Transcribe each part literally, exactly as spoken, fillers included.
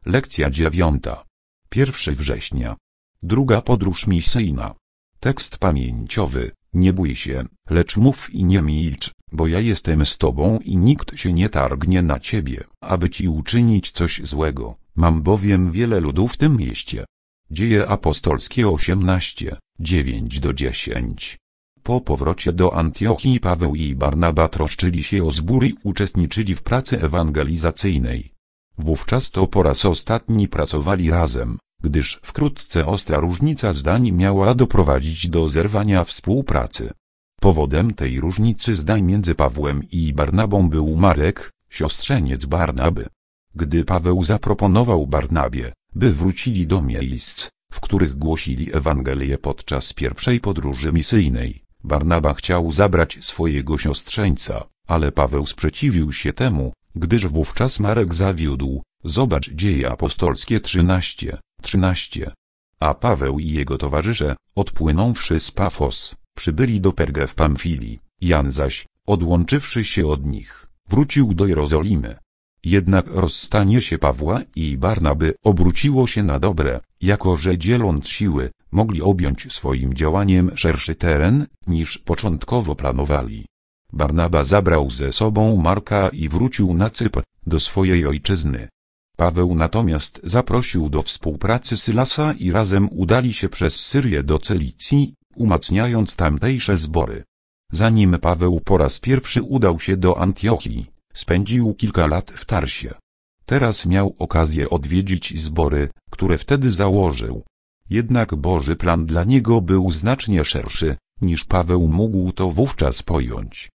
Lekcja dziewiąta. pierwszego września. Druga podróż misyjna. Tekst pamięciowy. Nie bój się, lecz mów i nie milcz, bo ja jestem z tobą i nikt się nie targnie na ciebie, aby ci uczynić coś złego. Mam bowiem wiele ludu w tym mieście. Dzieje apostolskie osiemnaście, dziewięć do dziesięciu. Po powrocie do Antiochii Paweł i Barnaba troszczyli się o zbór i uczestniczyli w pracy ewangelizacyjnej. Wówczas to po raz ostatni pracowali razem, gdyż wkrótce ostra różnica zdań miała doprowadzić do zerwania współpracy. Powodem tej różnicy zdań między Pawłem i Barnabą był Marek, siostrzeniec Barnaby. Gdy Paweł zaproponował Barnabie, by wrócili do miejsc, w których głosili Ewangelię podczas pierwszej podróży misyjnej, Barnaba chciał zabrać swojego siostrzeńca, ale Paweł sprzeciwił się temu, gdyż wówczas Marek zawiódł. Zobacz Dzieje apostolskie trzynaście, trzynaście. A Paweł i jego towarzysze, odpłynąwszy z Pafos, przybyli do Pergę w Pamfilii. Jan zaś, odłączywszy się od nich, wrócił do Jerozolimy. Jednak rozstanie się Pawła i Barnaby obróciło się na dobre, jako że dzieląc siły, mogli objąć swoim działaniem szerszy teren, niż początkowo planowali. Barnaba zabrał ze sobą Marka i wrócił na Cypr, do swojej ojczyzny. Paweł natomiast zaprosił do współpracy Sylasa i razem udali się przez Syrię do Celicji, umacniając tamtejsze zbory. Zanim Paweł po raz pierwszy udał się do Antiochii, spędził kilka lat w Tarsie. Teraz miał okazję odwiedzić zbory, które wtedy założył. Jednak Boży plan dla niego był znacznie szerszy, niż Paweł mógł to wówczas pojąć.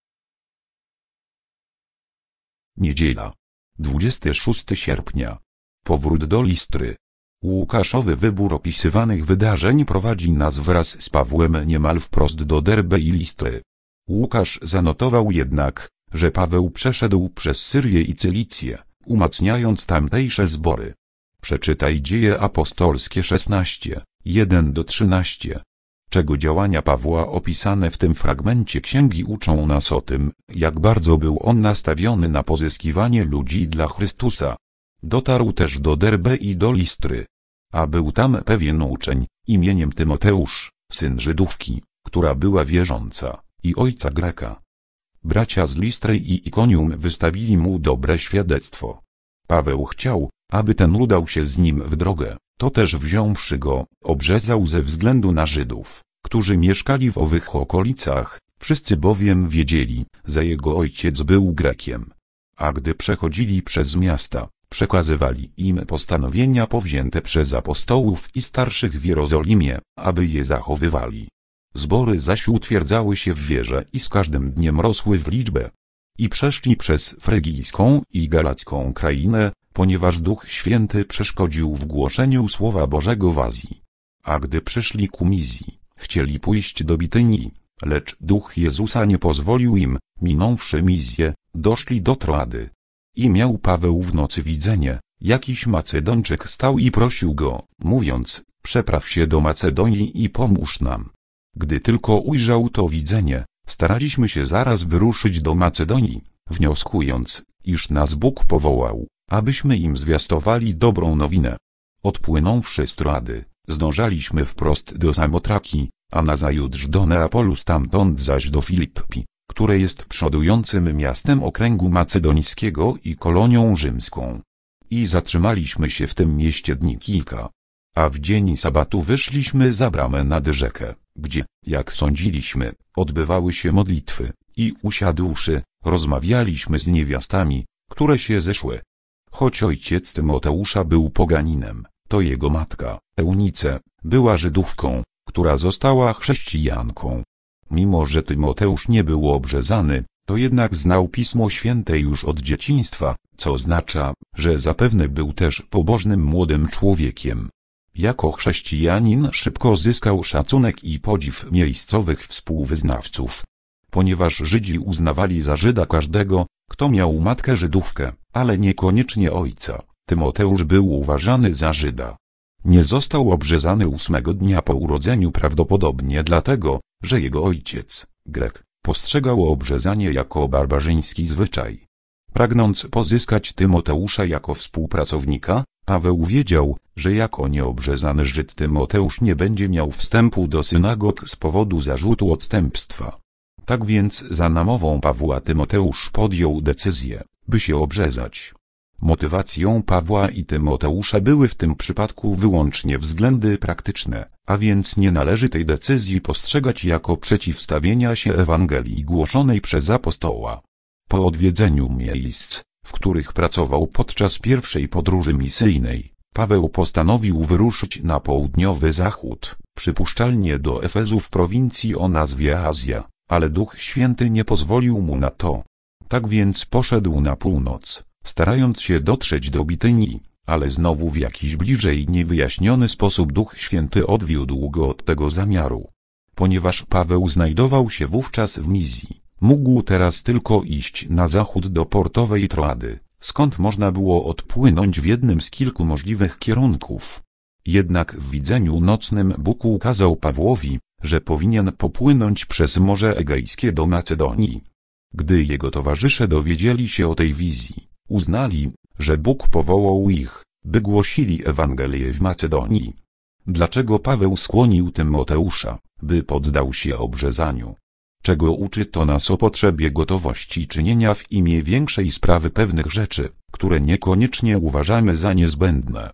Niedziela. dwudziestego szóstego sierpnia. Powrót do Listry. Łukaszowy wybór opisywanych wydarzeń prowadzi nas wraz z Pawłem niemal wprost do Derbe i Listry. Łukasz zanotował jednak, że Paweł przeszedł przez Syrię i Cylicję, umacniając tamtejsze zbory. Przeczytaj Dzieje apostolskie szesnaście, jeden do trzynastu. Czego działania Pawła opisane w tym fragmencie księgi uczą nas o tym, jak bardzo był on nastawiony na pozyskiwanie ludzi dla Chrystusa. Dotarł też do Derbe i do Listry. A był tam pewien uczeń, imieniem Tymoteusz, syn Żydówki, która była wierząca, i ojca Greka. Bracia z Listry i Ikonium wystawili mu dobre świadectwo. Paweł chciał, aby ten udał się z nim w drogę, to też wziąwszy go, obrzezał ze względu na Żydów, którzy mieszkali w owych okolicach, wszyscy bowiem wiedzieli, że jego ojciec był Grekiem. A gdy przechodzili przez miasta, przekazywali im postanowienia powzięte przez apostołów i starszych w Jerozolimie, aby je zachowywali. Zbory zaś utwierdzały się w wierze i z każdym dniem rosły w liczbę. I przeszli przez frygijską i galacką krainę, ponieważ Duch Święty przeszkodził w głoszeniu Słowa Bożego w Azji. A gdy przyszli ku Mizji, chcieli pójść do Bitynii, lecz Duch Jezusa nie pozwolił im, minąwszy Mizję, doszli do Troady. I miał Paweł w nocy widzenie, jakiś Macedończyk stał i prosił go, mówiąc, przepraw się do Macedonii i pomóż nam. Gdy tylko ujrzał to widzenie, staraliśmy się zaraz wyruszyć do Macedonii, wnioskując, iż nas Bóg powołał, abyśmy im zwiastowali dobrą nowinę. Odpłynąwszy z Troady, zdążaliśmy wprost do Samotraki, a nazajutrz do Neapolu, stamtąd zaś do Filippi, które jest przodującym miastem okręgu macedońskiego i kolonią rzymską. I zatrzymaliśmy się w tym mieście dni kilka. A w dzień sabatu wyszliśmy za bramę nad rzekę, gdzie, jak sądziliśmy, odbywały się modlitwy, i usiadłszy, rozmawialiśmy z niewiastami, które się zeszły. Choć ojciec Tymoteusza był poganinem, to jego matka, Eunice, była Żydówką, która została chrześcijanką. Mimo że Tymoteusz nie był obrzezany, to jednak znał Pismo Święte już od dzieciństwa, co oznacza, że zapewne był też pobożnym młodym człowiekiem. Jako chrześcijanin szybko zyskał szacunek i podziw miejscowych współwyznawców. Ponieważ Żydzi uznawali za Żyda każdego, kto miał matkę Żydówkę, ale niekoniecznie ojca, Tymoteusz był uważany za Żyda. Nie został obrzezany ósmego dnia po urodzeniu prawdopodobnie dlatego, że jego ojciec, Grek, postrzegał obrzezanie jako barbarzyński zwyczaj. Pragnąc pozyskać Tymoteusza jako współpracownika, Paweł wiedział, że jako nieobrzezany Żyd Tymoteusz nie będzie miał wstępu do synagog z powodu zarzutu odstępstwa. Tak więc za namową Pawła Tymoteusz podjął decyzję, by się obrzezać. Motywacją Pawła i Tymoteusza były w tym przypadku wyłącznie względy praktyczne, a więc nie należy tej decyzji postrzegać jako przeciwstawienia się Ewangelii głoszonej przez apostoła. Po odwiedzeniu miejsc, w których pracował podczas pierwszej podróży misyjnej, Paweł postanowił wyruszyć na południowy zachód, przypuszczalnie do Efezu w prowincji o nazwie Azja, ale Duch Święty nie pozwolił mu na to. Tak więc poszedł na północ, starając się dotrzeć do Bitynii, ale znowu w jakiś bliżej niewyjaśniony sposób Duch Święty odwiódł go od tego zamiaru. Ponieważ Paweł znajdował się wówczas w Mizji, mógł teraz tylko iść na zachód do portowej Troady, skąd można było odpłynąć w jednym z kilku możliwych kierunków. Jednak w widzeniu nocnym Bóg ukazał Pawłowi, że powinien popłynąć przez Morze Egejskie do Macedonii. Gdy jego towarzysze dowiedzieli się o tej wizji, uznali, że Bóg powołał ich, by głosili Ewangelię w Macedonii. Dlaczego Paweł skłonił Tymoteusza, by poddał się obrzezaniu? Czego uczy to nas o potrzebie gotowości czynienia w imię większej sprawy pewnych rzeczy, które niekoniecznie uważamy za niezbędne?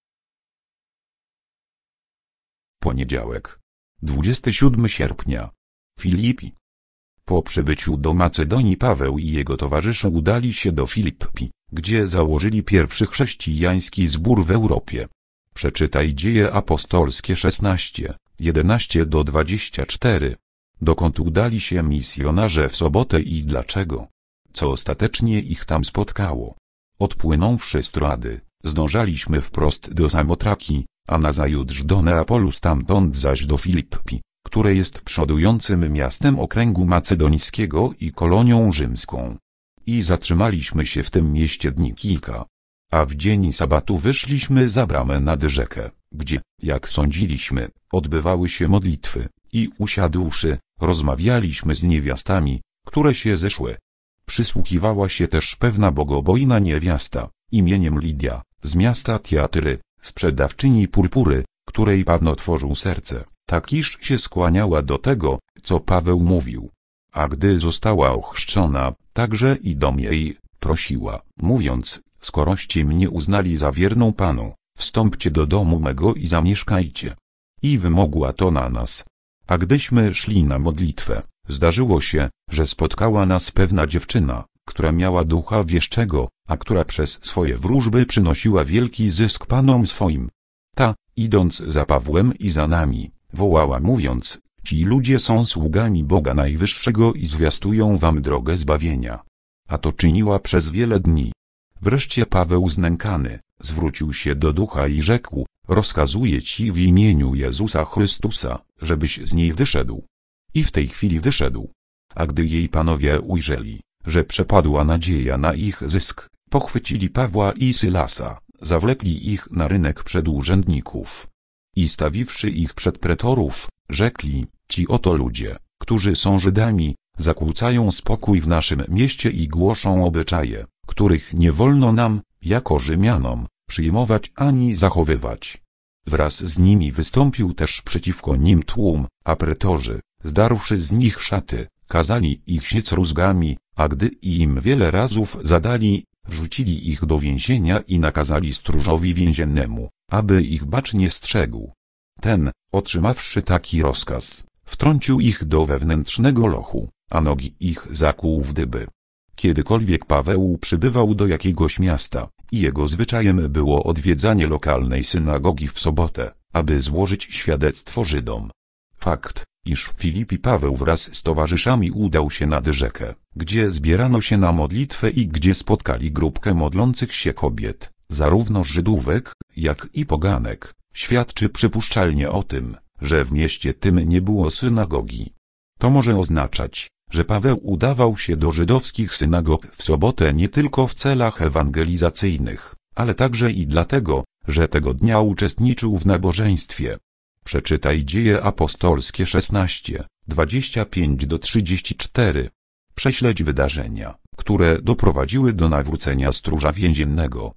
Poniedziałek, dwudziestego siódmego sierpnia. Filipi. Po przybyciu do Macedonii Paweł i jego towarzysze udali się do Filipi, gdzie założyli pierwszy chrześcijański zbór w Europie. Przeczytaj Dzieje Apostolskie szesnaście, jedenaście do dwudziestu czterech. Dokąd udali się misjonarze w sobotę i dlaczego? Co ostatecznie ich tam spotkało? Odpłynąwszy z Troady, zdążaliśmy wprost do Samotraki, a nazajutrz do Neapolu, stamtąd zaś do Filipi, które jest przodującym miastem okręgu macedońskiego i kolonią rzymską. I zatrzymaliśmy się w tym mieście dni kilka. A w dzień sabatu wyszliśmy za bramę nad rzekę, gdzie, jak sądziliśmy, odbywały się modlitwy, i usiadłszy, rozmawialiśmy z niewiastami, które się zeszły. Przysłuchiwała się też pewna bogobojna niewiasta, imieniem Lidia, z miasta Tiatyry, sprzedawczyni purpury, której Pan otworzył serce, tak iż się skłaniała do tego, co Paweł mówił. A gdy została ochrzczona, także i dom jej prosiła, mówiąc: skoroście mnie uznali za wierną Panu, wstąpcie do domu mego i zamieszkajcie. I wymogła to na nas. A gdyśmy szli na modlitwę, zdarzyło się, że spotkała nas pewna dziewczyna, która miała ducha wieszczego, a która przez swoje wróżby przynosiła wielki zysk panom swoim. Ta, idąc za Pawłem i za nami, wołała mówiąc: ci ludzie są sługami Boga Najwyższego i zwiastują wam drogę zbawienia. A to czyniła przez wiele dni. Wreszcie Paweł znękany, zwrócił się do ducha i rzekł: rozkazuję ci w imieniu Jezusa Chrystusa, żebyś z niej wyszedł. I w tej chwili wyszedł. A gdy jej panowie ujrzeli, że przepadła nadzieja na ich zysk, pochwycili Pawła i Sylasa, zawlekli ich na rynek przed urzędników. I stawiwszy ich przed pretorów, rzekli: ci oto ludzie, którzy są Żydami, zakłócają spokój w naszym mieście i głoszą obyczaje, których nie wolno nam, jako Rzymianom, przyjmować ani zachowywać. Wraz z nimi wystąpił też przeciwko nim tłum, a pretorzy, zdarłszy z nich szaty, kazali ich siec rózgami, a gdy im wiele razów zadali, wrzucili ich do więzienia i nakazali stróżowi więziennemu, aby ich bacznie strzegł. Ten, otrzymawszy taki rozkaz, wtrącił ich do wewnętrznego lochu, a nogi ich zakłuł w dyby. Kiedykolwiek Paweł przybywał do jakiegoś miasta, i jego zwyczajem było odwiedzanie lokalnej synagogi w sobotę, aby złożyć świadectwo Żydom. Fakt, iż w Filipi Paweł wraz z towarzyszami udał się nad rzekę, gdzie zbierano się na modlitwę i gdzie spotkali grupkę modlących się kobiet, zarówno Żydówek, jak i poganek, świadczy przypuszczalnie o tym, że w mieście tym nie było synagogi. To może oznaczać, że Paweł udawał się do żydowskich synagog w sobotę nie tylko w celach ewangelizacyjnych, ale także i dlatego, że tego dnia uczestniczył w nabożeństwie. Przeczytaj Dzieje Apostolskie szesnaście, dwadzieścia pięć do trzydziestu czterech. Prześledź wydarzenia, które doprowadziły do nawrócenia stróża więziennego.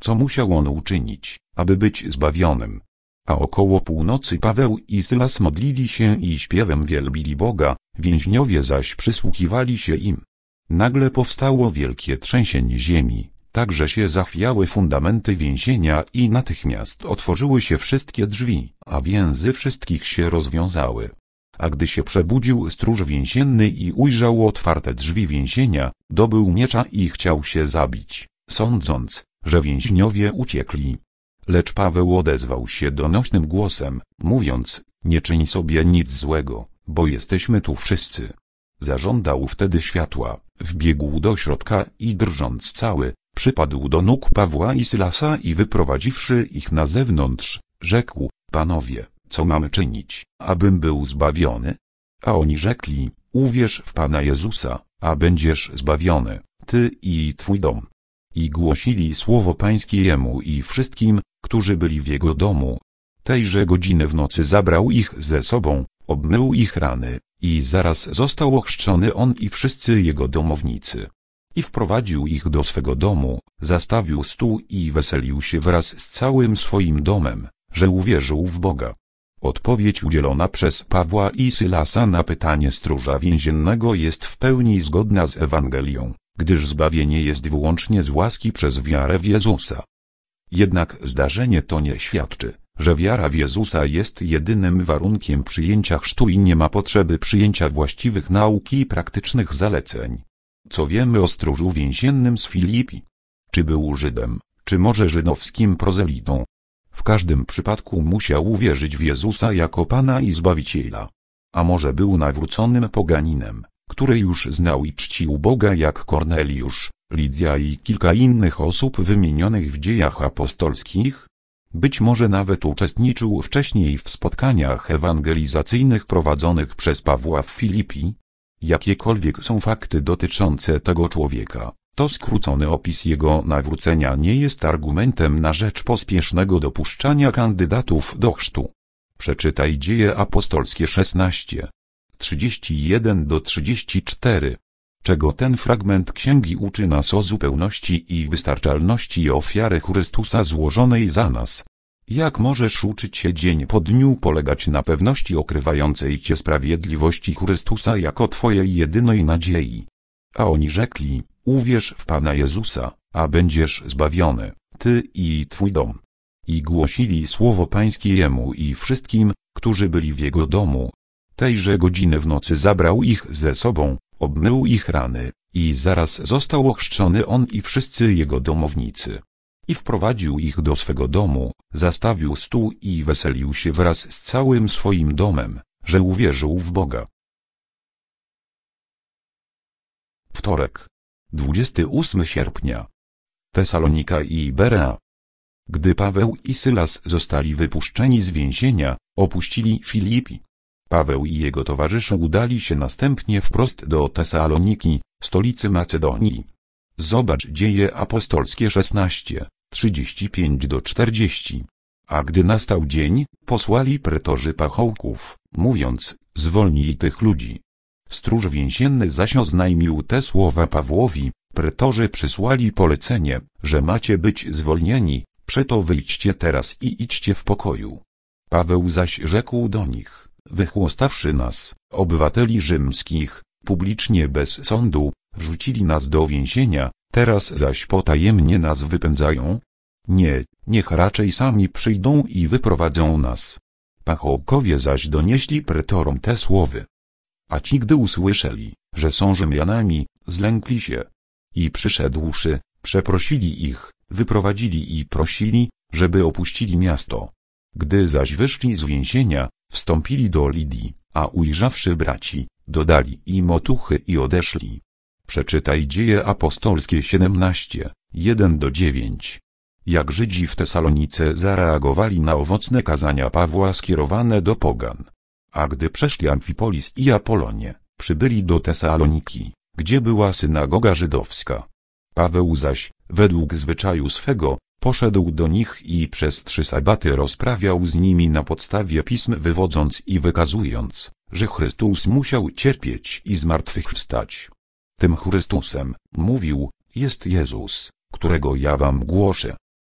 co musiał on uczynić, aby być zbawionym. A około północy Paweł i Sylas modlili się i śpiewem wielbili Boga, więźniowie zaś przysłuchiwali się im. Nagle powstało wielkie trzęsienie ziemi, tak że się zachwiały fundamenty więzienia i natychmiast otworzyły się wszystkie drzwi, a więzy wszystkich się rozwiązały. A gdy się przebudził stróż więzienny i ujrzał otwarte drzwi więzienia, dobył miecza i chciał się zabić, sądząc, że więźniowie uciekli. Lecz Paweł odezwał się donośnym głosem, mówiąc: nie czyń sobie nic złego, bo jesteśmy tu wszyscy. Zażądał wtedy światła, wbiegł do środka i drżąc cały, przypadł do nóg Pawła i Sylasa i wyprowadziwszy ich na zewnątrz, rzekł: panowie, co mamy czynić, abym był zbawiony? A oni rzekli: uwierz w Pana Jezusa, a będziesz zbawiony, ty i twój dom. I głosili słowo Pańskie jemu i wszystkim, którzy byli w jego domu. Tejże godziny w nocy zabrał ich ze sobą, obmył ich rany, i zaraz został ochrzczony on i wszyscy jego domownicy. I wprowadził ich do swego domu, zastawił stół i weselił się wraz z całym swoim domem, że uwierzył w Boga. Odpowiedź udzielona przez Pawła i Sylasa na pytanie stróża więziennego jest w pełni zgodna z Ewangelią, gdyż zbawienie jest wyłącznie z łaski przez wiarę w Jezusa. Jednak zdarzenie to nie świadczy, że wiara w Jezusa jest jedynym warunkiem przyjęcia chrztu i nie ma potrzeby przyjęcia właściwych nauk i praktycznych zaleceń. Co wiemy o stróżu więziennym z Filipi? Czy był Żydem, czy może żydowskim prozelitą? W każdym przypadku musiał uwierzyć w Jezusa jako Pana i Zbawiciela. A może był nawróconym poganinem, który już znał i czcił Boga jak Korneliusz, Lidia i kilka innych osób wymienionych w dziejach apostolskich? Być może nawet uczestniczył wcześniej w spotkaniach ewangelizacyjnych prowadzonych przez Pawła w Filipi. Jakiekolwiek są fakty dotyczące tego człowieka, to skrócony opis jego nawrócenia nie jest argumentem na rzecz pospiesznego dopuszczania kandydatów do chrztu. Przeczytaj Dzieje apostolskie szesnaście, trzydzieści jeden do trzydziestu czterech. Czego ten fragment księgi uczy nas o zupełności i wystarczalności ofiary Chrystusa złożonej za nas? Jak możesz uczyć się dzień po dniu polegać na pewności okrywającej cię sprawiedliwości Chrystusa jako twojej jedynej nadziei? A oni rzekli: uwierz w Pana Jezusa, a będziesz zbawiony, ty i twój dom. I głosili słowo Pańskie jemu i wszystkim, którzy byli w jego domu. Tejże godziny w nocy zabrał ich ze sobą, obmył ich rany, i zaraz został ochrzczony on i wszyscy jego domownicy. I wprowadził ich do swego domu, zastawił stół i weselił się wraz z całym swoim domem, że uwierzył w Boga. Wtorek, dwudziestego ósmego sierpnia. Tesalonika i Berea. Gdy Paweł i Sylas zostali wypuszczeni z więzienia, opuścili Filipi. Paweł i jego towarzysze udali się następnie wprost do Tesaloniki, stolicy Macedonii. Zobacz Dzieje apostolskie szesnaście, trzydzieści pięć do czterdziestu. A gdy nastał dzień, posłali pretorzy pachołków, mówiąc: zwolnij tych ludzi. Stróż więzienny zaś oznajmił te słowa Pawłowi: pretorzy przysłali polecenie, że macie być zwolnieni, przeto wyjdźcie teraz i idźcie w pokoju. Paweł zaś rzekł do nich: wychłostawszy nas, obywateli rzymskich, publicznie bez sądu, wrzucili nas do więzienia, teraz zaś potajemnie nas wypędzają? Nie, niech raczej sami przyjdą i wyprowadzą nas. Pachołkowie zaś donieśli pretorom te słowy. A ci, gdy usłyszeli, że są Rzymianami, zlękli się. I przyszedłszy, przeprosili ich, wyprowadzili i prosili, żeby opuścili miasto. Gdy zaś wyszli z więzienia, wstąpili do Lidii, a ujrzawszy braci, dodali im otuchy i odeszli. Przeczytaj Dzieje apostolskie siedemnaście, jeden do dziewięciu. Jak Żydzi w Tesalonice zareagowali na owocne kazania Pawła skierowane do pogan. A gdy przeszli Amfipolis i Apolonię, przybyli do Tesaloniki, gdzie była synagoga żydowska. Paweł zaś, według zwyczaju swego, poszedł do nich i przez trzy sabaty rozprawiał z nimi na podstawie pism, wywodząc i wykazując, że Chrystus musiał cierpieć i zmartwychwstać. Tym Chrystusem, mówił, jest Jezus, którego ja wam głoszę.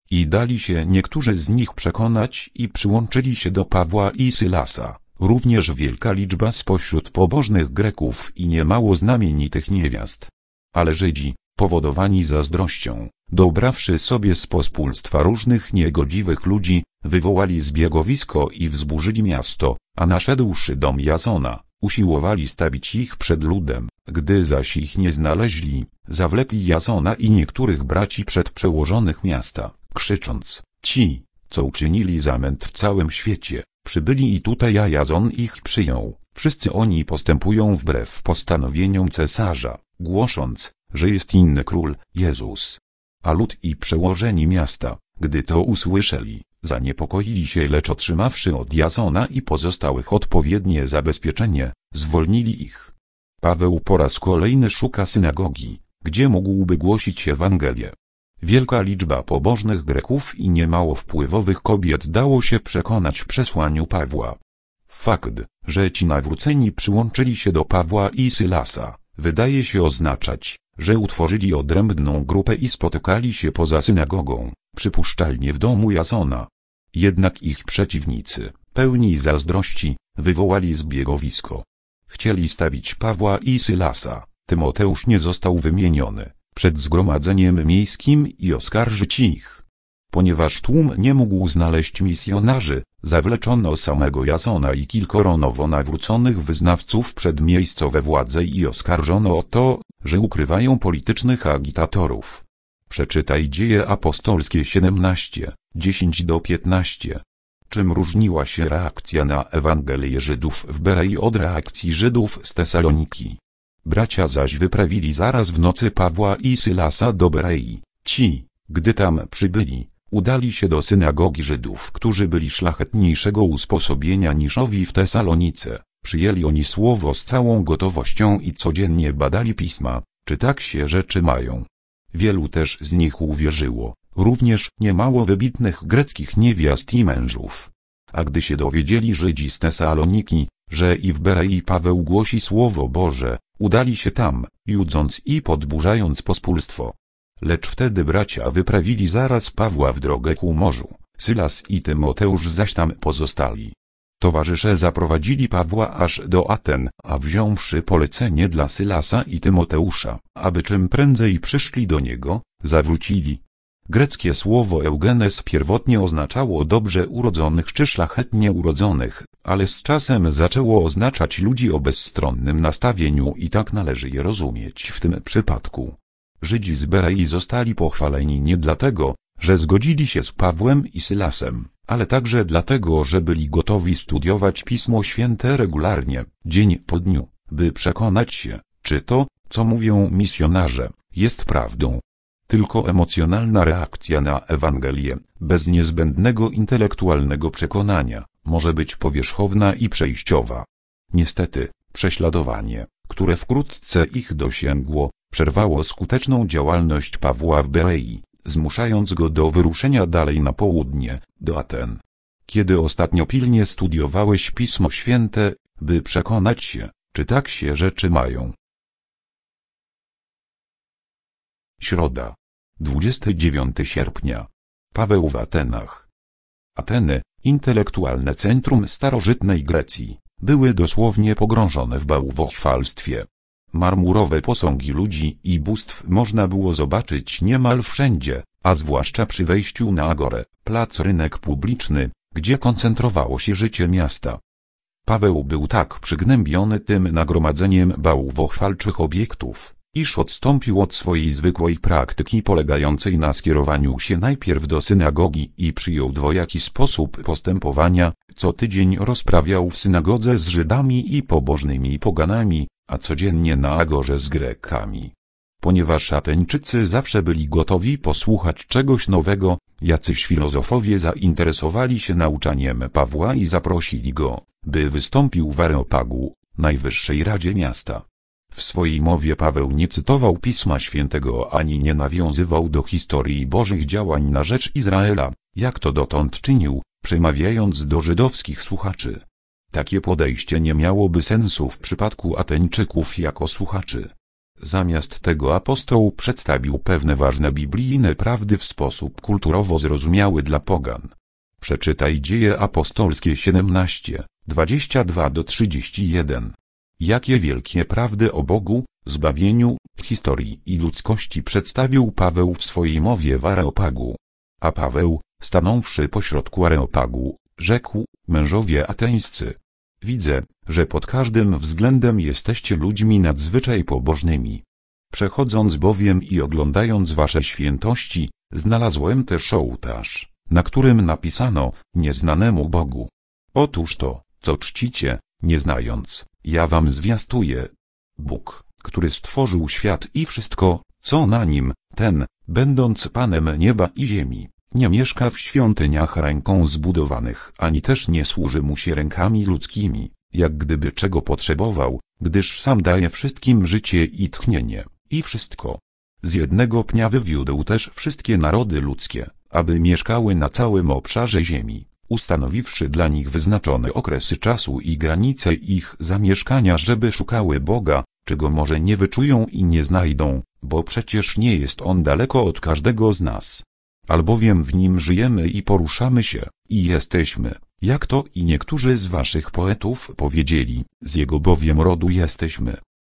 I dali się niektórzy z nich przekonać i przyłączyli się do Pawła i Sylasa, również wielka liczba spośród pobożnych Greków i niemało znamienitych niewiast. Ale Żydzi, powodowani zazdrością, dobrawszy sobie z pospólstwa różnych niegodziwych ludzi, wywołali zbiegowisko i wzburzyli miasto, a naszedłszy dom Jasona, usiłowali stawić ich przed ludem. Gdy zaś ich nie znaleźli, zawlekli Jasona i niektórych braci przed przełożonych miasta, krzycząc: ci, co uczynili zamęt w całym świecie, przybyli i tutaj, a Jason ich przyjął. Wszyscy oni postępują wbrew postanowieniom cesarza, głosząc, że jest inny król, Jezus. A lud i przełożeni miasta, gdy to usłyszeli, zaniepokoili się, lecz otrzymawszy od Jasona i pozostałych odpowiednie zabezpieczenie, zwolnili ich. Paweł po raz kolejny szuka synagogi, gdzie mógłby głosić Ewangelię. Wielka liczba pobożnych Greków i niemało wpływowych kobiet dało się przekonać w przesłaniu Pawła. Fakt, że ci nawróceni przyłączyli się do Pawła i Sylasa, wydaje się oznaczać, że utworzyli odrębną grupę i spotykali się poza synagogą, przypuszczalnie w domu Jasona. Jednak ich przeciwnicy, pełni zazdrości, wywołali zbiegowisko. Chcieli stawić Pawła i Sylasa. Tymoteusz nie został wymieniony przed zgromadzeniem miejskim i oskarżyć ich. Ponieważ tłum nie mógł znaleźć misjonarzy, zawleczono samego Jasona i kilkoro nowo nawróconych wyznawców przed miejscowe władze i oskarżono o to, że ukrywają politycznych agitatorów. Przeczytaj Dzieje Apostolskie siedemnaście, dziesięć do piętnastu. Czym różniła się reakcja na Ewangelię Żydów w Berei od reakcji Żydów z Tesaloniki? Bracia zaś wyprawili zaraz w nocy Pawła i Sylasa do Berei. Ci, gdy tam przybyli, udali się do synagogi Żydów, którzy byli szlachetniejszego usposobienia niż owi w Tesalonice. Przyjęli oni słowo z całą gotowością i codziennie badali pisma, czy tak się rzeczy mają. Wielu też z nich uwierzyło, również niemało wybitnych greckich niewiast i mężów. A gdy się dowiedzieli Żydzi z Tesaloniki, że i w Berei Paweł głosi słowo Boże, udali się tam, judząc i podburzając pospólstwo. Lecz wtedy bracia wyprawili zaraz Pawła w drogę ku morzu, Sylas i Tymoteusz zaś tam pozostali. Towarzysze zaprowadzili Pawła aż do Aten, a wziąwszy polecenie dla Sylasa i Tymoteusza, aby czym prędzej przyszli do niego, zawrócili. Greckie słowo eugenes pierwotnie oznaczało dobrze urodzonych czy szlachetnie urodzonych, ale z czasem zaczęło oznaczać ludzi o bezstronnym nastawieniu i tak należy je rozumieć w tym przypadku. Żydzi z Berei zostali pochwaleni nie dlatego, że zgodzili się z Pawłem i Sylasem, ale także dlatego, że byli gotowi studiować Pismo Święte regularnie, dzień po dniu, by przekonać się, czy to, co mówią misjonarze, jest prawdą. Tylko emocjonalna reakcja na Ewangelię, bez niezbędnego intelektualnego przekonania, może być powierzchowna i przejściowa. Niestety, prześladowanie, które wkrótce ich dosięgło, przerwało skuteczną działalność Pawła w Berei, zmuszając go do wyruszenia dalej na południe, do Aten. Kiedy ostatnio pilnie studiowałeś Pismo Święte, by przekonać się, czy tak się rzeczy mają? Środa, dwudziestego dziewiątego sierpnia. Paweł w Atenach. Ateny, intelektualne centrum starożytnej Grecji, były dosłownie pogrążone w bałwochwalstwie. Marmurowe posągi ludzi i bóstw można było zobaczyć niemal wszędzie, a zwłaszcza przy wejściu na agorę, plac rynek publiczny, gdzie koncentrowało się życie miasta. Paweł był tak przygnębiony tym nagromadzeniem bałwochwalczych obiektów, iż odstąpił od swojej zwykłej praktyki polegającej na skierowaniu się najpierw do synagogi i przyjął dwojaki sposób postępowania, co tydzień rozprawiał w synagodze z Żydami i pobożnymi poganami, a codziennie na agorze z Grekami. Ponieważ Ateńczycy zawsze byli gotowi posłuchać czegoś nowego, jacyś filozofowie zainteresowali się nauczaniem Pawła i zaprosili go, by wystąpił w Areopagu, najwyższej radzie miasta. W swojej mowie Paweł nie cytował Pisma Świętego ani nie nawiązywał do historii Bożych działań na rzecz Izraela, jak to dotąd czynił, przemawiając do żydowskich słuchaczy. Takie podejście nie miałoby sensu w przypadku Ateńczyków jako słuchaczy. Zamiast tego apostoł przedstawił pewne ważne biblijne prawdy w sposób kulturowo zrozumiały dla pogan. Przeczytaj Dzieje apostolskie siedemnaście, dwadzieścia dwa do trzydziestu jeden. Jakie wielkie prawdy o Bogu, zbawieniu, historii i ludzkości przedstawił Paweł w swojej mowie w Areopagu. A Paweł, stanąwszy pośrodku Areopagu, rzekł: mężowie ateńscy, widzę, że pod każdym względem jesteście ludźmi nadzwyczaj pobożnymi. Przechodząc bowiem i oglądając wasze świętości, znalazłem też ołtarz, na którym napisano: nieznanemu Bogu. Otóż to, co czcicie, nie znając, ja wam zwiastuję. Bóg, który stworzył świat i wszystko, co na nim, ten, będąc Panem nieba i ziemi, nie mieszka w świątyniach ręką zbudowanych, ani też nie służy mu się rękami ludzkimi, jak gdyby czego potrzebował, gdyż sam daje wszystkim życie i tchnienie, i wszystko. Z jednego pnia wywiódł też wszystkie narody ludzkie, aby mieszkały na całym obszarze ziemi, ustanowiwszy dla nich wyznaczone okresy czasu i granice ich zamieszkania, żeby szukały Boga, czego może nie wyczują i nie znajdą, bo przecież nie jest On daleko od każdego z nas. Albowiem w Nim żyjemy i poruszamy się, i jesteśmy, jak to i niektórzy z waszych poetów powiedzieli, z Jego bowiem rodu jesteśmy.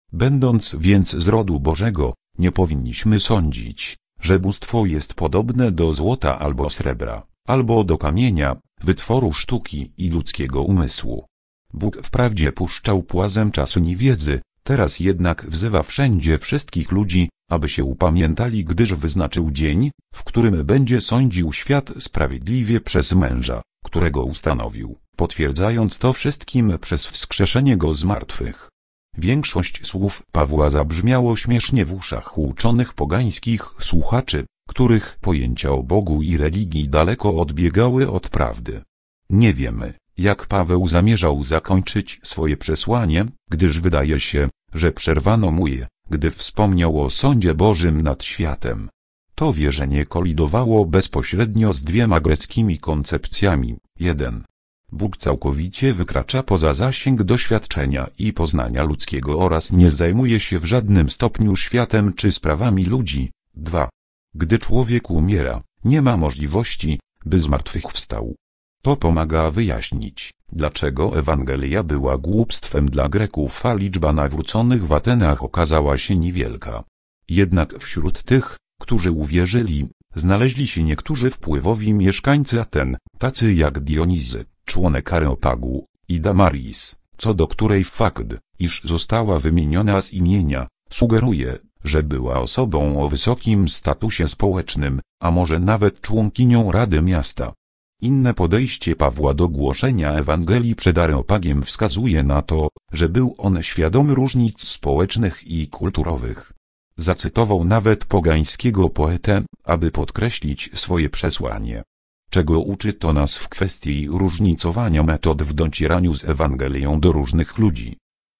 Będąc więc z rodu Bożego, nie powinniśmy sądzić, że bóstwo jest podobne do złota albo srebra, albo do kamienia, wytworu sztuki i ludzkiego umysłu. Bóg wprawdzie puszczał płazem czasu niewiedzy, teraz jednak wzywa wszędzie wszystkich ludzi, aby się upamiętali, gdyż wyznaczył dzień, w którym będzie sądził świat sprawiedliwie przez męża, którego ustanowił, potwierdzając to wszystkim przez wskrzeszenie go z martwych. Większość słów Pawła zabrzmiało śmiesznie w uszach uczonych pogańskich słuchaczy, których pojęcia o Bogu i religii daleko odbiegały od prawdy. Nie wiemy, jak Paweł zamierzał zakończyć swoje przesłanie, gdyż wydaje się, że przerwano mu je, gdy wspomniał o sądzie Bożym nad światem. To wierzenie kolidowało bezpośrednio z dwiema greckimi koncepcjami. jeden. Bóg całkowicie wykracza poza zasięg doświadczenia i poznania ludzkiego oraz nie zajmuje się w żadnym stopniu światem czy sprawami ludzi. dwa. Gdy człowiek umiera, nie ma możliwości, by zmartwychwstał. To pomaga wyjaśnić, dlaczego Ewangelia była głupstwem dla Greków, a liczba nawróconych w Atenach okazała się niewielka. Jednak wśród tych, którzy uwierzyli, znaleźli się niektórzy wpływowi mieszkańcy Aten, tacy jak Dionizy, członek Areopagu, i Damaris, co do której fakt, iż została wymieniona z imienia, sugeruje, że była osobą o wysokim statusie społecznym, a może nawet członkinią Rady Miasta. Inne podejście Pawła do głoszenia Ewangelii przed Areopagiem wskazuje na to, że był on świadomy różnic społecznych i kulturowych. Zacytował nawet pogańskiego poetę, aby podkreślić swoje przesłanie. Czego uczy to nas w kwestii różnicowania metod w docieraniu z Ewangelią do różnych ludzi.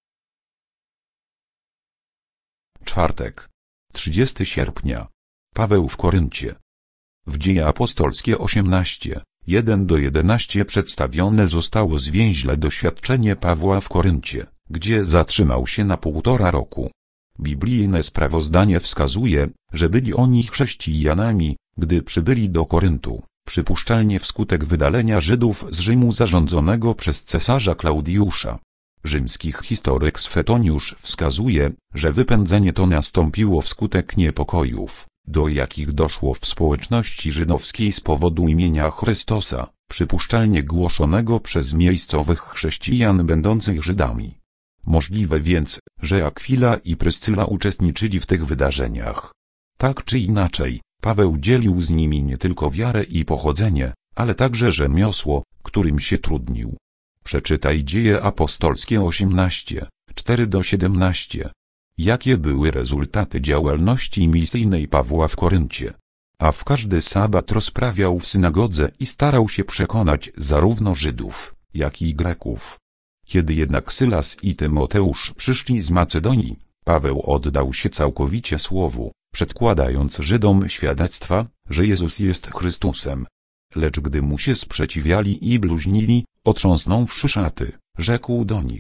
Czwartek. trzydziestego sierpnia. Paweł w Koryncie. W Dzieje apostolskie osiemnaście, jeden do jedenastu przedstawione zostało zwięźle doświadczenie Pawła w Koryncie, gdzie zatrzymał się na półtora roku. Biblijne sprawozdanie wskazuje, że byli oni chrześcijanami, gdy przybyli do Koryntu, przypuszczalnie wskutek wydalenia Żydów z Rzymu zarządzonego przez cesarza Klaudiusza. Rzymski historyk Swetoniusz wskazuje, że wypędzenie to nastąpiło wskutek niepokojów, do jakich doszło w społeczności żydowskiej z powodu imienia Chrystosa, przypuszczalnie głoszonego przez miejscowych chrześcijan będących Żydami. Możliwe więc, że Akwila i Pryscyla uczestniczyli w tych wydarzeniach. Tak czy inaczej, Paweł dzielił z nimi nie tylko wiarę i pochodzenie, ale także rzemiosło, którym się trudnił. Przeczytaj Dzieje apostolskie osiemnaście, cztery do siedemnastu. Jakie były rezultaty działalności misyjnej Pawła w Koryncie? A w każdy sabat rozprawiał w synagodze i starał się przekonać zarówno Żydów, jak i Greków. Kiedy jednak Sylas i Tymoteusz przyszli z Macedonii, Paweł oddał się całkowicie słowu, przedkładając Żydom świadectwa, że Jezus jest Chrystusem. Lecz gdy mu się sprzeciwiali i bluźnili, otrząsnąwszy szaty, rzekł do nich: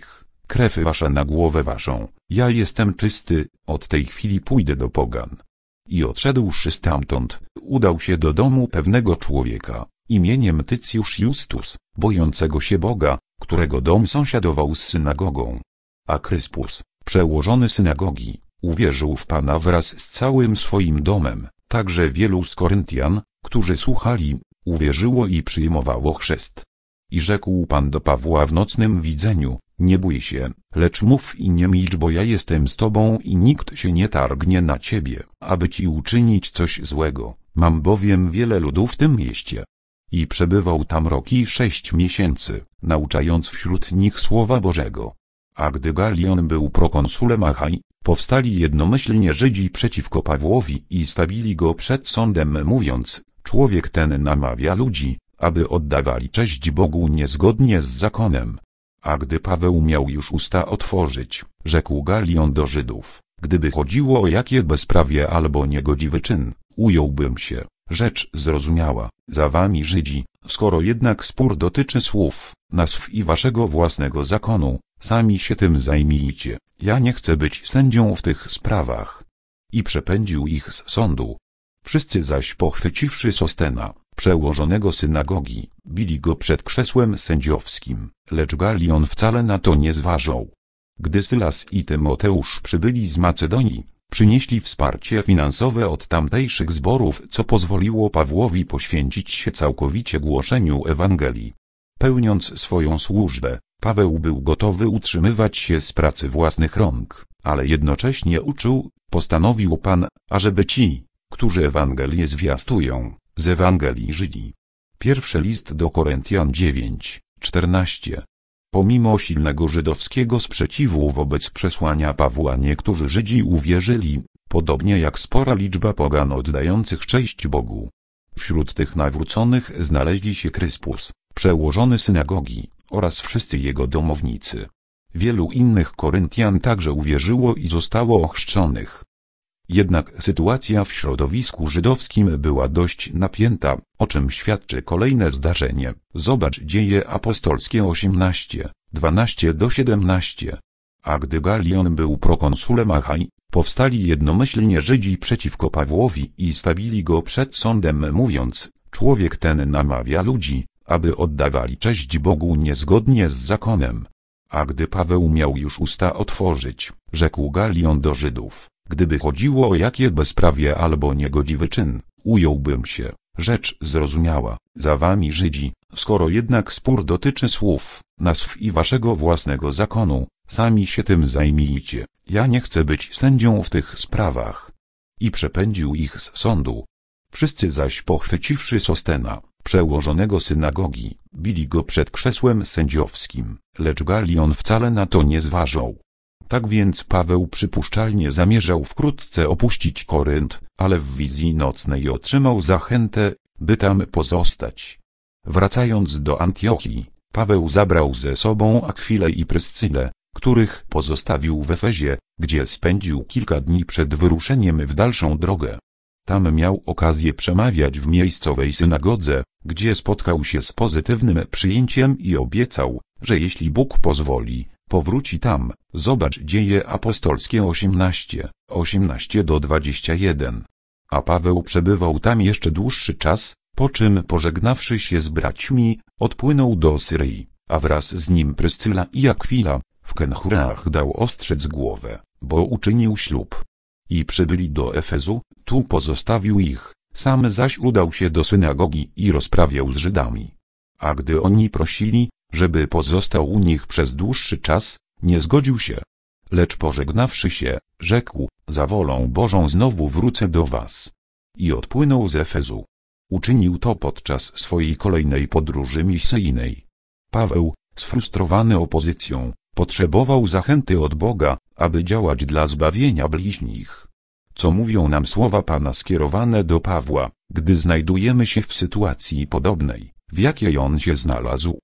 krew wasza na głowę waszą, ja jestem czysty, od tej chwili pójdę do pogan. I odszedłszy stamtąd, udał się do domu pewnego człowieka, imieniem Tycjusz Justus, bojącego się Boga, którego dom sąsiadował z synagogą. A Kryspus, przełożony synagogi, uwierzył w Pana wraz z całym swoim domem, także wielu z Koryntian, którzy słuchali, uwierzyło i przyjmowało chrzest. I rzekł Pan do Pawła w nocnym widzeniu: nie bój się, lecz mów i nie milcz, bo ja jestem z tobą i nikt się nie targnie na ciebie, aby ci uczynić coś złego. Mam bowiem wiele ludu w tym mieście. I przebywał tam rok i sześć miesięcy, nauczając wśród nich słowa Bożego. A gdy Galion był prokonsulem Achaj, powstali jednomyślnie Żydzi przeciwko Pawłowi i stawili go przed sądem, mówiąc: człowiek ten namawia ludzi, aby oddawali cześć Bogu niezgodnie z zakonem. A gdy Paweł miał już usta otworzyć, rzekł Galion do Żydów: gdyby chodziło o jakie bezprawie albo niegodziwy czyn, ująłbym się. Rzecz zrozumiała, za wami Żydzi, skoro jednak spór dotyczy słów, nazw i waszego własnego zakonu, sami się tym zajmijcie, ja nie chcę być sędzią w tych sprawach. I przepędził ich z sądu. Wszyscy zaś pochwyciwszy Sostena, przełożonego synagogi, bili go przed krzesłem sędziowskim, lecz Galion wcale na to nie zważał. Gdy Sylas i Tymoteusz przybyli z Macedonii, przynieśli wsparcie finansowe od tamtejszych zborów, co pozwoliło Pawłowi poświęcić się całkowicie głoszeniu Ewangelii. Pełniąc swoją służbę, Paweł był gotowy utrzymywać się z pracy własnych rąk, ale jednocześnie uczył, postanowił Pan, ażeby ci, którzy Ewangelię zwiastują, z Ewangelii żyli. Pierwszy list do Koryntian dziewięć, czternaście. Pomimo silnego żydowskiego sprzeciwu wobec przesłania Pawła niektórzy Żydzi uwierzyli, podobnie jak spora liczba pogan oddających cześć Bogu. Wśród tych nawróconych znaleźli się Kryspus, przełożony synagogi, oraz wszyscy jego domownicy. Wielu innych Koryntian także uwierzyło i zostało ochrzczonych. Jednak sytuacja w środowisku żydowskim była dość napięta, o czym świadczy kolejne zdarzenie. Zobacz Dzieje Apostolskie osiemnaście, dwanaście do siedemnastu. A gdy Galion był prokonsulem Achaj, powstali jednomyślnie Żydzi przeciwko Pawłowi i stawili go przed sądem, mówiąc: człowiek ten namawia ludzi, aby oddawali cześć Bogu niezgodnie z zakonem. A gdy Paweł miał już usta otworzyć, rzekł Galion do Żydów: gdyby chodziło o jakie bezprawie albo niegodziwy czyn, ująłbym się. Rzecz zrozumiała, za wami Żydzi, skoro jednak spór dotyczy słów, nazw i waszego własnego zakonu, sami się tym zajmijcie, ja nie chcę być sędzią w tych sprawach. I przepędził ich z sądu. Wszyscy zaś pochwyciwszy Sostena, przełożonego synagogi, bili go przed krzesłem sędziowskim, lecz Galion wcale na to nie zważał. Tak więc Paweł przypuszczalnie zamierzał wkrótce opuścić Korynt, ale w wizji nocnej otrzymał zachętę, by tam pozostać. Wracając do Antiochii, Paweł zabrał ze sobą Akwilę i Pryscylę, których pozostawił w Efezie, gdzie spędził kilka dni przed wyruszeniem w dalszą drogę. Tam miał okazję przemawiać w miejscowej synagodze, gdzie spotkał się z pozytywnym przyjęciem i obiecał, że jeśli Bóg pozwoli, powróci tam. Zobacz Dzieje Apostolskie osiemnaście, osiemnaście do dwudziestu jeden. A Paweł przebywał tam jeszcze dłuższy czas, po czym pożegnawszy się z braćmi, odpłynął do Syrii, a wraz z nim Pryscyla i Akwila, w Kenchurach dał ostrzec głowę, bo uczynił ślub. I przybyli do Efezu, tu pozostawił ich, sam zaś udał się do synagogi i rozprawiał z Żydami. A gdy oni prosili, żeby pozostał u nich przez dłuższy czas, nie zgodził się. Lecz pożegnawszy się, rzekł: za wolą Bożą znowu wrócę do was. I odpłynął z Efezu. Uczynił to podczas swojej kolejnej podróży misyjnej. Paweł, sfrustrowany opozycją, potrzebował zachęty od Boga, aby działać dla zbawienia bliźnich. Co mówią nam słowa Pana skierowane do Pawła, gdy znajdujemy się w sytuacji podobnej, w jakiej on się znalazł?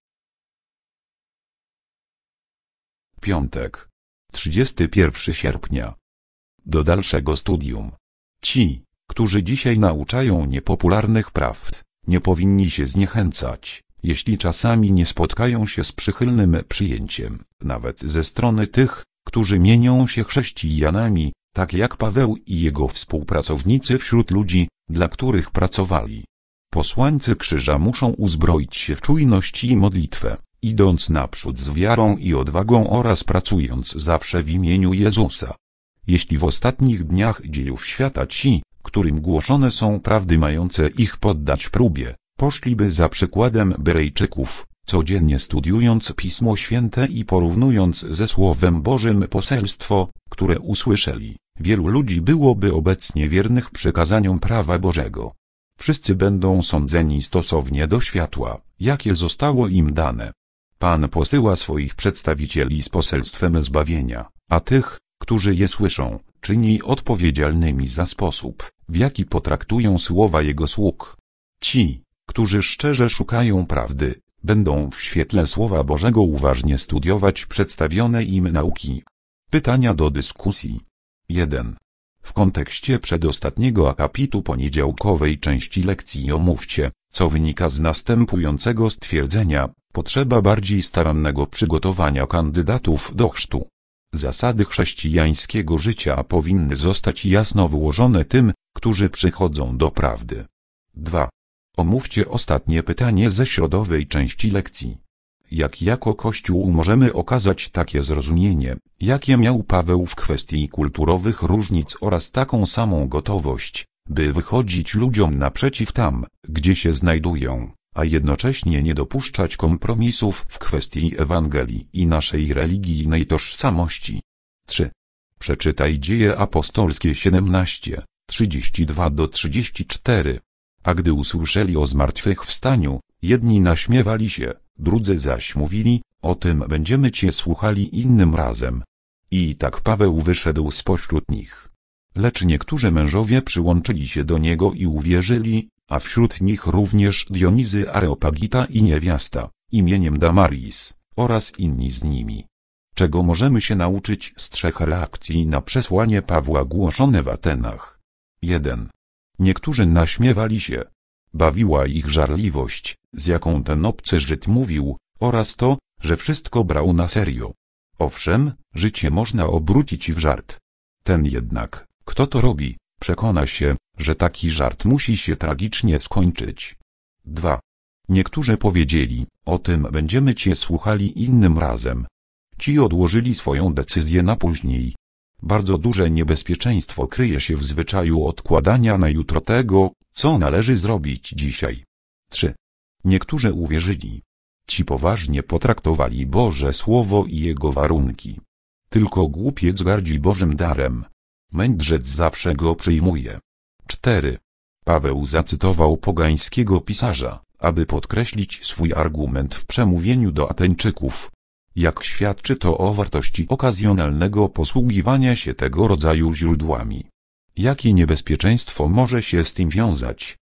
Piątek, trzydziestego pierwszego sierpnia. Do dalszego studium. Ci, którzy dzisiaj nauczają niepopularnych prawd, nie powinni się zniechęcać, Jeśli czasami nie spotkają się z przychylnym przyjęciem, nawet ze strony tych, którzy mienią się chrześcijanami, tak jak Paweł i jego współpracownicy wśród ludzi, dla których pracowali. Posłańcy krzyża muszą uzbroić się w czujność i modlitwę, idąc naprzód z wiarą i odwagą oraz pracując zawsze w imieniu Jezusa. Jeśli w ostatnich dniach dziejów świata ci, którym głoszone są prawdy mające ich poddać próbie, poszliby za przykładem Berejczyków, codziennie studiując Pismo Święte i porównując ze Słowem Bożym poselstwo, które usłyszeli, wielu ludzi byłoby obecnie wiernych przykazaniom prawa Bożego. Wszyscy będą sądzeni stosownie do światła, jakie zostało im dane. Pan posyła swoich przedstawicieli z poselstwem zbawienia, a tych, którzy je słyszą, czyni odpowiedzialnymi za sposób, w jaki potraktują słowa Jego sług. Ci, którzy szczerze szukają prawdy, będą w świetle Słowa Bożego uważnie studiować przedstawione im nauki. Pytania do dyskusji. jeden. W kontekście przedostatniego akapitu poniedziałkowej części lekcji omówcie, co wynika z następującego stwierdzenia: potrzeba bardziej starannego przygotowania kandydatów do chrztu. Zasady chrześcijańskiego życia powinny zostać jasno wyłożone tym, którzy przychodzą do prawdy. dwa. Omówcie ostatnie pytanie ze środowej części lekcji. Jak jako Kościół możemy okazać takie zrozumienie, jakie miał Paweł w kwestii kulturowych różnic oraz taką samą gotowość, by wychodzić ludziom naprzeciw tam, gdzie się znajdują, a jednocześnie nie dopuszczać kompromisów w kwestii Ewangelii i naszej religijnej tożsamości. trzy. Przeczytaj Dzieje apostolskie siedemnaście, trzydzieści dwa do trzydziestu czterech. A gdy usłyszeli o zmartwychwstaniu, jedni naśmiewali się, drudzy zaś mówili: o tym będziemy cię słuchali innym razem. I tak Paweł wyszedł spośród nich. Lecz niektórzy mężowie przyłączyli się do niego i uwierzyli, a wśród nich również Dionizy Areopagita i niewiasta, imieniem Damaris, oraz inni z nimi. Czego możemy się nauczyć z trzech reakcji na przesłanie Pawła głoszone w Atenach? jeden. Niektórzy naśmiewali się. Bawiła ich żarliwość, z jaką ten obcy Żyd mówił, oraz to, że wszystko brał na serio. Owszem, życie można obrócić w żart. Ten jednak, kto to robi, przekona się, że taki żart musi się tragicznie skończyć. dwa. Niektórzy powiedzieli: o tym będziemy cię słuchali innym razem. Ci odłożyli swoją decyzję na później. Bardzo duże niebezpieczeństwo kryje się w zwyczaju odkładania na jutro tego, co należy zrobić dzisiaj. trzy. Niektórzy uwierzyli. Ci poważnie potraktowali Boże Słowo i jego warunki. Tylko głupiec gardzi Bożym darem. Mędrzec zawsze go przyjmuje. cztery. Paweł zacytował pogańskiego pisarza, aby podkreślić swój argument w przemówieniu do Ateńczyków. Jak świadczy to o wartości okazjonalnego posługiwania się tego rodzaju źródłami. Jakie niebezpieczeństwo może się z tym wiązać?